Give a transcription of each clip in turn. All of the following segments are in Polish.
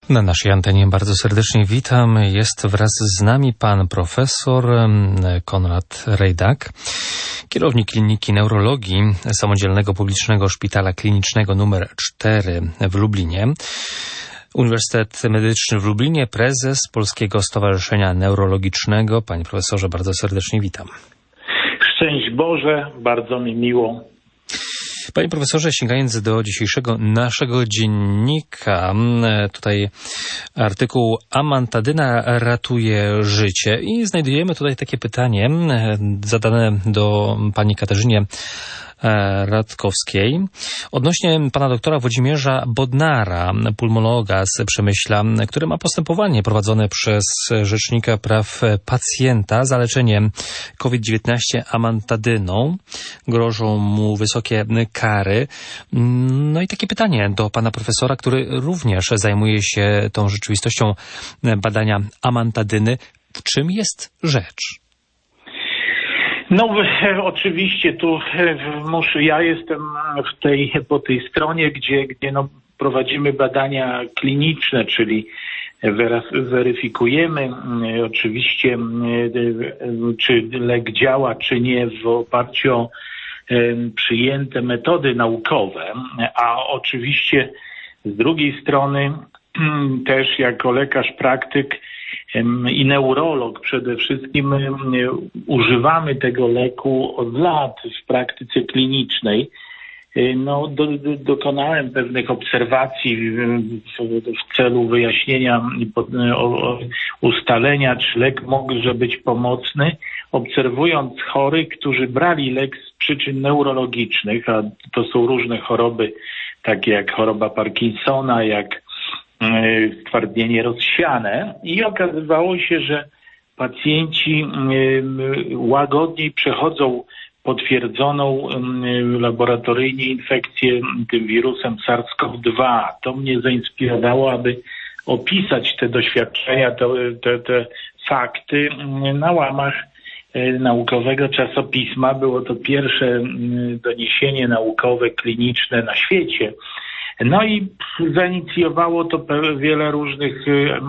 Na naszej antenie bardzo serdecznie witam. Jest wraz z nami pan profesor Konrad Rejdak, kierownik Kliniki Neurologii Samodzielnego Publicznego Szpitala Klinicznego nr 4 w Lublinie. Uniwersytet Medyczny w Lublinie, prezes Polskiego Stowarzyszenia Neurologicznego. Panie profesorze, bardzo serdecznie witam. Szczęść Boże, bardzo mi miło. Panie profesorze, sięgając do dzisiejszego naszego dziennika, tutaj artykuł Amantadyna ratuje życie i znajdujemy tutaj takie pytanie zadane do pani Katarzynie Radkowskiej odnośnie pana doktora Włodzimierza Bodnara, pulmonologa z Przemyśla, który ma postępowanie prowadzone przez Rzecznika Praw Pacjenta za leczeniem COVID-19 amantadyną. Grożą mu wysokie kary. No i takie pytanie do pana profesora, który również zajmuje się tą rzeczywistością badania amantadyny. W czym jest rzecz? No oczywiście tu ja jestem po tej stronie, gdzie prowadzimy badania kliniczne, czyli weryfikujemy oczywiście, czy lek działa, czy nie, w oparciu o przyjęte metody naukowe, a oczywiście z drugiej strony też jako lekarz praktyk i neurolog przede wszystkim używamy tego leku od lat w praktyce klinicznej. Dokonałem pewnych obserwacji w celu wyjaśnienia i ustalenia, czy lek może być pomocny, obserwując chorych, którzy brali lek z przyczyn neurologicznych, a to są różne choroby, takie jak choroba Parkinsona, jak stwardnienie rozsiane, i okazywało się, że pacjenci łagodniej przechodzą potwierdzoną laboratoryjnie infekcję tym wirusem SARS-CoV-2. To mnie zainspirowało, aby opisać te doświadczenia, te fakty na łamach naukowego czasopisma. Było to pierwsze doniesienie naukowe, kliniczne na świecie. No i zainicjowało to wiele różnych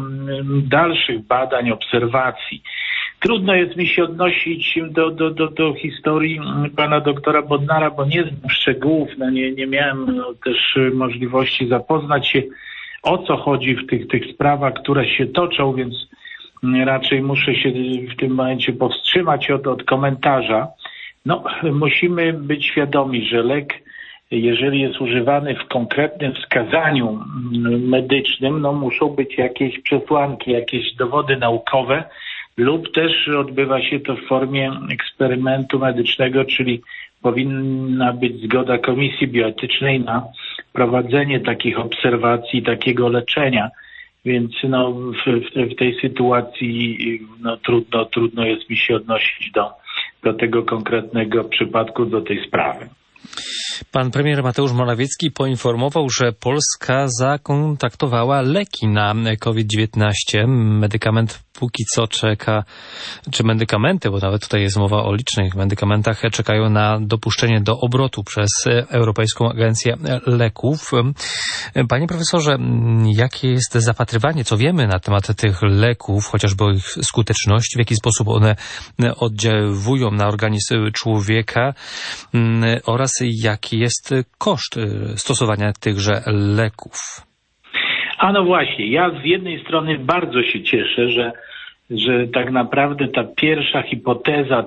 dalszych badań, obserwacji. Trudno jest mi się odnosić do historii pana doktora Bodnara, bo nie znam szczegółów, nie miałem też możliwości zapoznać się, o co chodzi w tych sprawach, które się toczą, więc raczej muszę się w tym momencie powstrzymać od komentarza. Musimy być świadomi, że lek, jeżeli jest używany w konkretnym wskazaniu medycznym, muszą być jakieś przesłanki, jakieś dowody naukowe, lub też odbywa się to w formie eksperymentu medycznego, czyli powinna być zgoda Komisji Bioetycznej na prowadzenie takich obserwacji, takiego leczenia. Więc w tej sytuacji trudno jest mi się odnosić do tego konkretnego przypadku, do tej sprawy. Pan premier Mateusz Morawiecki poinformował, że Polska zakontaktowała leki na COVID-19. Medykament póki co czeka, czy medykamenty, bo nawet tutaj jest mowa o licznych medykamentach, czekają na dopuszczenie do obrotu przez Europejską Agencję Leków. Panie profesorze, jakie jest zapatrywanie, co wiemy na temat tych leków, chociażby o ich skuteczności, w jaki sposób one oddziałują na organizm człowieka oraz jaki jest koszt stosowania tychże leków? A no właśnie, ja z jednej strony bardzo się cieszę, że tak naprawdę ta pierwsza hipoteza,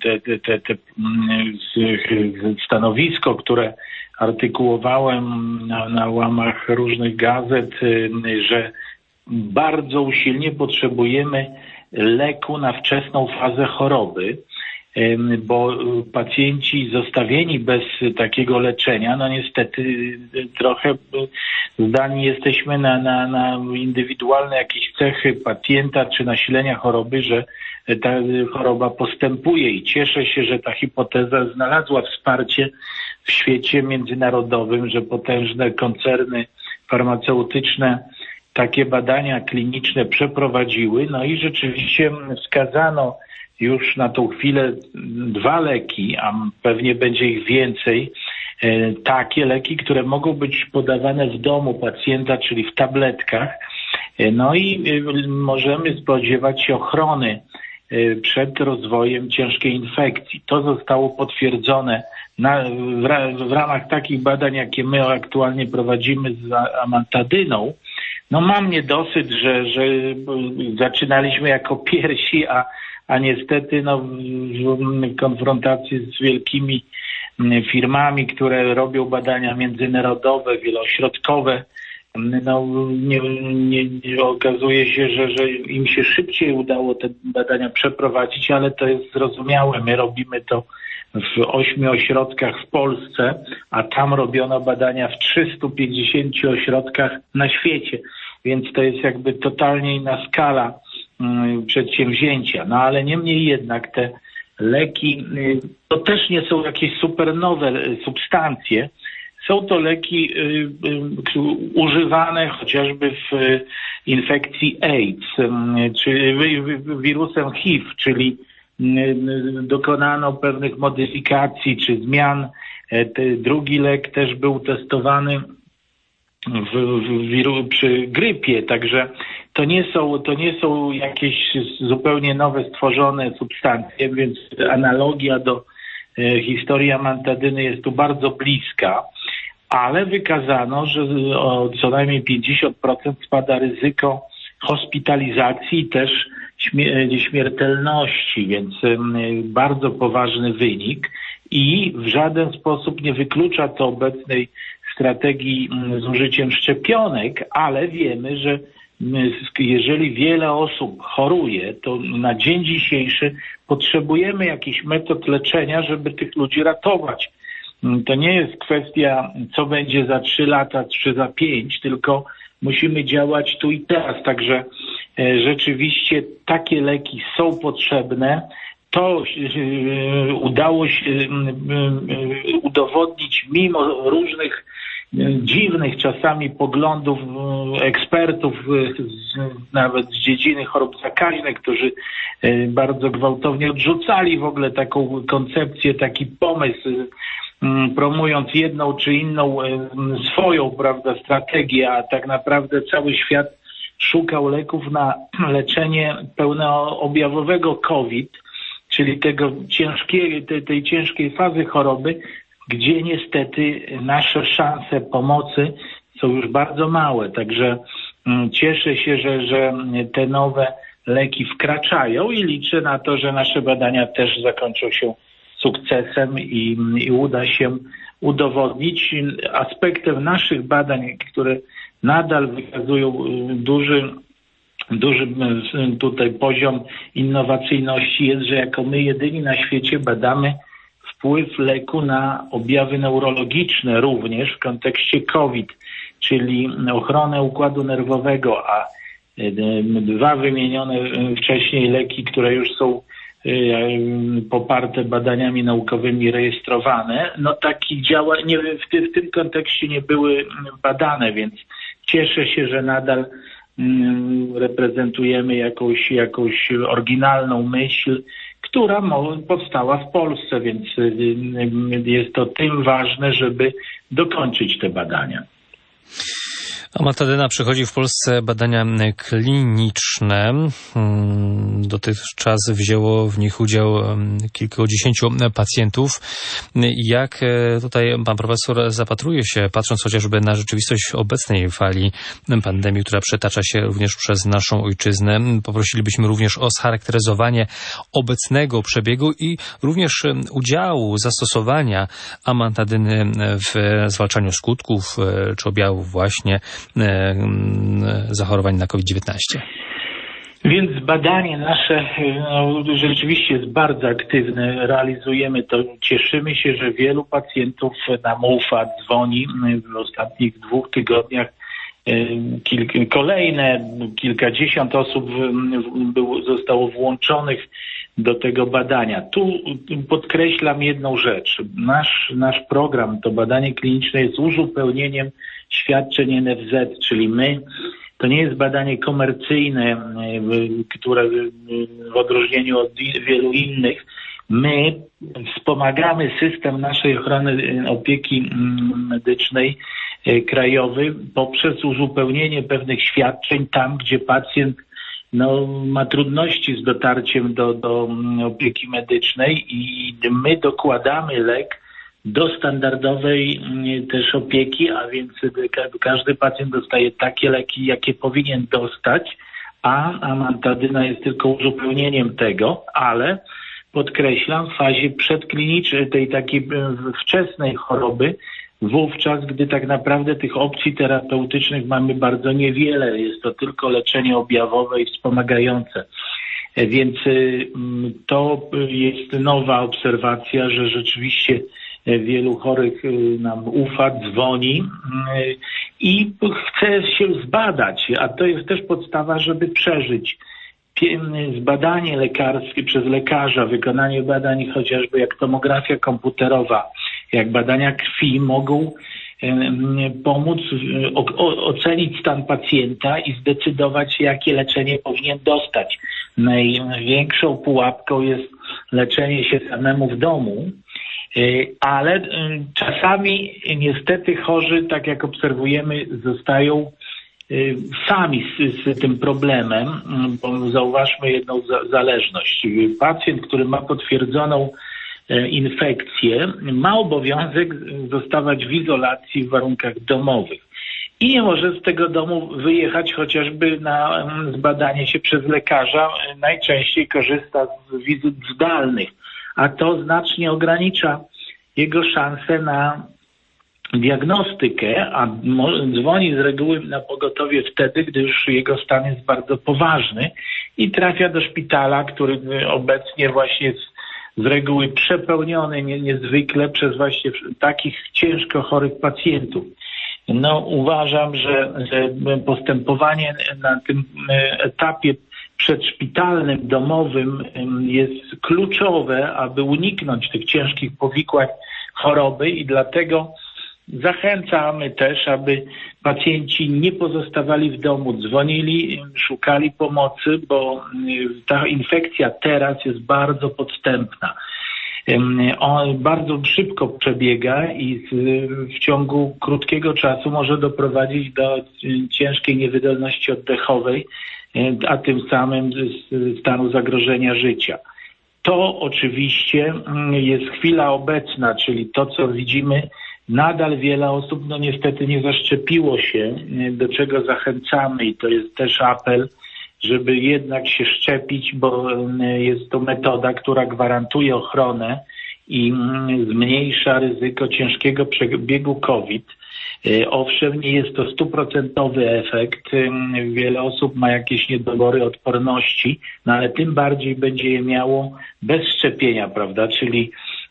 stanowisko, które artykułowałem na łamach różnych gazet, że bardzo usilnie potrzebujemy leku na wczesną fazę choroby, bo pacjenci zostawieni bez takiego leczenia, niestety trochę zdani jesteśmy na indywidualne jakieś cechy pacjenta czy nasilenia choroby, że ta choroba postępuje, i cieszę się, że ta hipoteza znalazła wsparcie w świecie międzynarodowym, że potężne koncerny farmaceutyczne takie badania kliniczne przeprowadziły, i rzeczywiście wskazano już na tą chwilę 2 leki, a pewnie będzie ich więcej, takie leki, które mogą być podawane w domu pacjenta, czyli w tabletkach, No i możemy spodziewać się ochrony przed rozwojem ciężkiej infekcji. To zostało potwierdzone w ramach takich badań, jakie my aktualnie prowadzimy z amantadyną. No mam niedosyt, że zaczynaliśmy jako pierwsi, a niestety w konfrontacji z wielkimi firmami, które robią badania międzynarodowe, wieloośrodkowe, nie okazuje się, że im się szybciej udało te badania przeprowadzić, ale to jest zrozumiałe. My robimy to w 8 ośrodkach w Polsce, a tam robiono badania w 350 ośrodkach na świecie, więc to jest jakby totalnie inna skala przedsięwzięcia. No ale niemniej jednak te leki to też nie są jakieś super nowe substancje. Są to leki używane chociażby w infekcji AIDS, czy wirusem HIV, czyli dokonano pewnych modyfikacji czy zmian. Drugi lek też był testowany przy grypie, także to nie są jakieś zupełnie nowe stworzone substancje, więc analogia do historii amantadyny jest tu bardzo bliska, ale wykazano, że o co najmniej 50% spada ryzyko hospitalizacji i też śmiertelności, więc bardzo poważny wynik i w żaden sposób nie wyklucza to obecnej strategii z użyciem szczepionek, ale wiemy, że jeżeli wiele osób choruje, to na dzień dzisiejszy potrzebujemy jakichś metod leczenia, żeby tych ludzi ratować. To nie jest kwestia, co będzie za 3 lata, czy za 5, tylko musimy działać tu i teraz. Także rzeczywiście takie leki są potrzebne. To udało się udowodnić mimo różnych dziwnych czasami poglądów ekspertów, nawet z dziedziny chorób zakaźnych, którzy bardzo gwałtownie odrzucali w ogóle taką koncepcję, taki pomysł, promując jedną czy inną swoją, prawda, strategię, a tak naprawdę cały świat szukał leków na leczenie pełnoobjawowego COVID, czyli tej ciężkiej fazy choroby, gdzie niestety nasze szanse pomocy są już bardzo małe. Także cieszę się, że te nowe leki wkraczają i liczę na to, że nasze badania też zakończą się sukcesem i uda się udowodnić. Aspektem naszych badań, które nadal wykazują duży tutaj poziom innowacyjności, jest, że jako my jedyni na świecie badamy wpływ leku na objawy neurologiczne również w kontekście COVID, czyli ochronę układu nerwowego, a 2 wymienione wcześniej leki, które już są poparte badaniami naukowymi, rejestrowane, no takich działań w tym kontekście nie były badane, więc cieszę się, że nadal reprezentujemy jakąś oryginalną myśl, która powstała w Polsce, więc jest to tym ważne, żeby dokończyć te badania. Amantadyna przechodzi w Polsce badania kliniczne. Dotychczas wzięło w nich udział kilkudziesięciu pacjentów. Jak tutaj pan profesor zapatruje się, patrząc chociażby na rzeczywistość obecnej fali pandemii, która przetacza się również przez naszą ojczyznę, poprosilibyśmy również o scharakteryzowanie obecnego przebiegu i również udziału, zastosowania amantadyny w zwalczaniu skutków czy objawów właśnie zachorowań na COVID-19. Więc badanie nasze rzeczywiście jest bardzo aktywne, realizujemy to. Cieszymy się, że wielu pacjentów nam ufa, dzwoni. W ostatnich 2 tygodniach kilkadziesiąt osób zostało włączonych do tego badania. Tu podkreślam jedną rzecz. Nasz program, to badanie kliniczne jest uzupełnieniem świadczeń NFZ, czyli to nie jest badanie komercyjne, które w odróżnieniu od wielu innych my wspomagamy system naszej ochrony opieki medycznej krajowy poprzez uzupełnienie pewnych świadczeń tam, gdzie pacjent ma trudności z dotarciem do opieki medycznej i my dokładamy lek do standardowej też opieki, a więc każdy pacjent dostaje takie leki, jakie powinien dostać, a amantadyna jest tylko uzupełnieniem tego, ale podkreślam, w fazie przedklinicznej, tej takiej wczesnej choroby, wówczas, gdy tak naprawdę tych opcji terapeutycznych mamy bardzo niewiele, jest to tylko leczenie objawowe i wspomagające. Więc to jest nowa obserwacja, że rzeczywiście wielu chorych nam ufa, dzwoni i chce się zbadać, a to jest też podstawa, żeby przeżyć. Zbadanie lekarskie przez lekarza, wykonanie badań chociażby jak tomografia komputerowa, jak badania krwi mogą pomóc ocenić stan pacjenta i zdecydować, jakie leczenie powinien dostać. Największą pułapką jest leczenie się samemu w domu, ale czasami niestety chorzy, tak jak obserwujemy, zostają sami z tym problemem, bo zauważmy jedną zależność. Pacjent, który ma potwierdzoną infekcję, ma obowiązek zostawać w izolacji w warunkach domowych i nie może z tego domu wyjechać chociażby na zbadanie się przez lekarza. Najczęściej korzysta z wizyt zdalnych, a to znacznie ogranicza jego szanse na diagnostykę, a dzwoni z reguły na pogotowie wtedy, gdy już jego stan jest bardzo poważny i trafia do szpitala, który obecnie właśnie jest z reguły przepełniony niezwykle przez właśnie takich ciężko chorych pacjentów. Uważam, że postępowanie na tym etapie przedszpitalnym, domowym jest kluczowe, aby uniknąć tych ciężkich powikłań choroby i dlatego zachęcamy też, aby pacjenci nie pozostawali w domu, dzwonili, szukali pomocy, bo ta infekcja teraz jest bardzo podstępna. On bardzo szybko przebiega i w ciągu krótkiego czasu może doprowadzić do ciężkiej niewydolności oddechowej, a tym samym stanu zagrożenia życia. To oczywiście jest chwila obecna, czyli to, co widzimy, nadal wiele osób niestety nie zaszczepiło się, do czego zachęcamy i to jest też apel, żeby jednak się szczepić, bo jest to metoda, która gwarantuje ochronę i zmniejsza ryzyko ciężkiego przebiegu COVID. Owszem, nie jest to 100% efekt. Wiele osób ma jakieś niedobory odporności, ale tym bardziej będzie je miało bez szczepienia, prawda? Czyli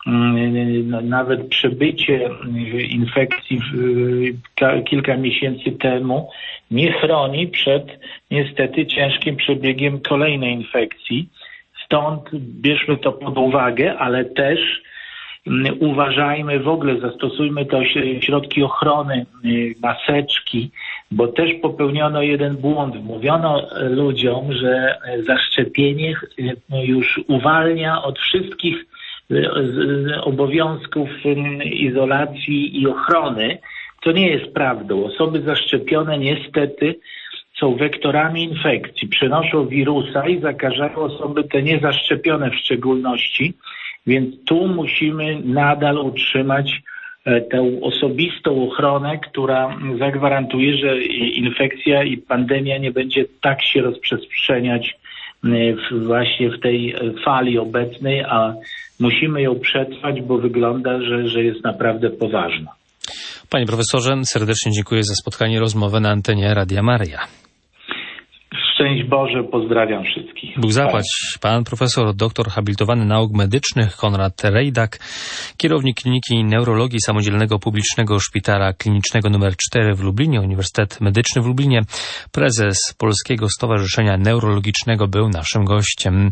nawet przebycie infekcji kilka miesięcy temu nie chroni przed niestety ciężkim przebiegiem kolejnej infekcji. Stąd bierzmy to pod uwagę, ale też uważajmy w ogóle, zastosujmy to środki ochrony, maseczki, bo też popełniono jeden błąd. Mówiono ludziom, że zaszczepienie już uwalnia od wszystkich obowiązków izolacji i ochrony. To nie jest prawdą. Osoby zaszczepione niestety są wektorami infekcji, przenoszą wirusa i zakażają osoby te niezaszczepione w szczególności, więc tu musimy nadal utrzymać tę osobistą ochronę, która zagwarantuje, że infekcja i pandemia nie będzie tak się rozprzestrzeniać właśnie w tej fali obecnej, a musimy ją przetrwać, bo wygląda, że jest naprawdę poważna. Panie profesorze, serdecznie dziękuję za spotkanie, rozmowę na antenie Radia Maryja. Szczęść Boże, pozdrawiam wszystkich. Bóg zapłać. Pan profesor, doktor habilitowany nauk medycznych Konrad Rejdak, kierownik Kliniki Neurologii Samodzielnego Publicznego Szpitala Klinicznego nr 4 w Lublinie, Uniwersytet Medyczny w Lublinie, prezes Polskiego Stowarzyszenia Neurologicznego był naszym gościem.